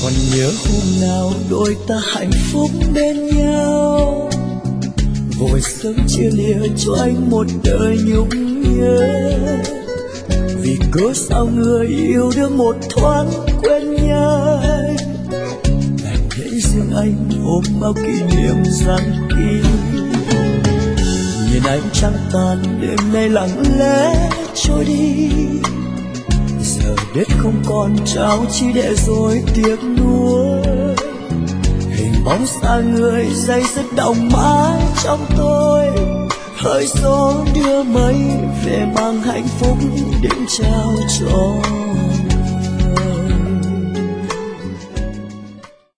Còn nhớ hôm nào đôi ta hạnh phúc bên nhau, vội sớm chia lìa cho anh một đời nhung nhớ. Vì cớ sao người yêu đương một thoáng quên nhanh, đành để riêng anh ôm bao kỷ niệm gian kín. Nhìn ánh trăng tàn đêm nay lặng lẽ trôi đi, giờ đất không còn trao chi để rồi tiếc nuối. Hình bóng xa người dây dứt đọng mãi trong tôi, hỡi gió đưa mây về mang hạnh phúc đến trao cho